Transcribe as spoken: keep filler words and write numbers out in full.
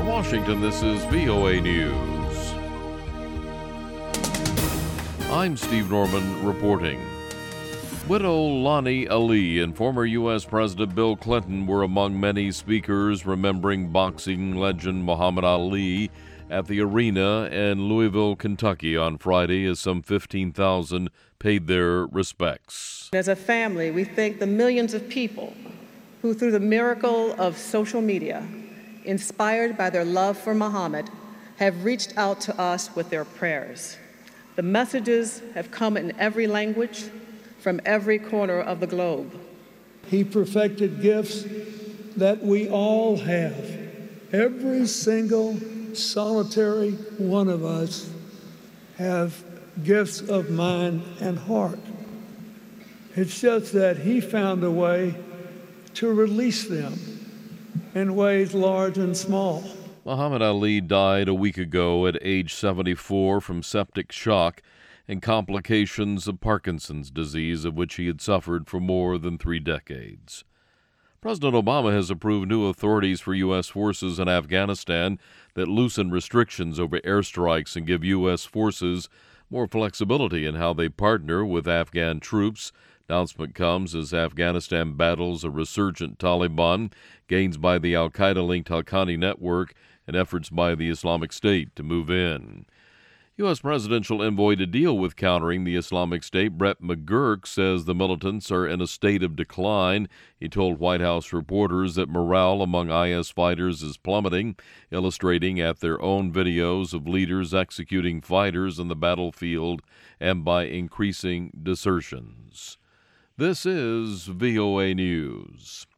Washington, this is V O A News. I'm Steve Norman reporting. Widow Lonnie Ali and former U S President Bill Clinton were among many speakers remembering boxing legend Muhammad Ali at the arena in Louisville, Kentucky on Friday as some fifteen thousand paid their respects. As a family, we thank the millions of people who, through the miracle of social media, inspired by their love for Muhammad, have reached out to us with their prayers. The messages have come in every language, from every corner of the globe. He perfected gifts that we all have. Every single solitary one of us have gifts of mind and heart. It's just that he found a way to release them in ways large and small. Muhammad Ali died a week ago at age seventy-four from septic shock and complications of Parkinson's disease, of which he had suffered for more than three decades. President Obama has approved new authorities for U S forces in Afghanistan that loosen restrictions over airstrikes and give U S forces more flexibility in how they partner with Afghan troops. Announcement comes as Afghanistan battles a resurgent Taliban, gains by the al-Qaeda-linked Haqqani network, and efforts by the Islamic State to move in. U S presidential envoy to deal with countering the Islamic State, Brett McGurk, says the militants are in a state of decline. He told White House reporters that morale among I S fighters is plummeting, illustrating at their own videos of leaders executing fighters on the battlefield and by increasing desertions. This is V O A News.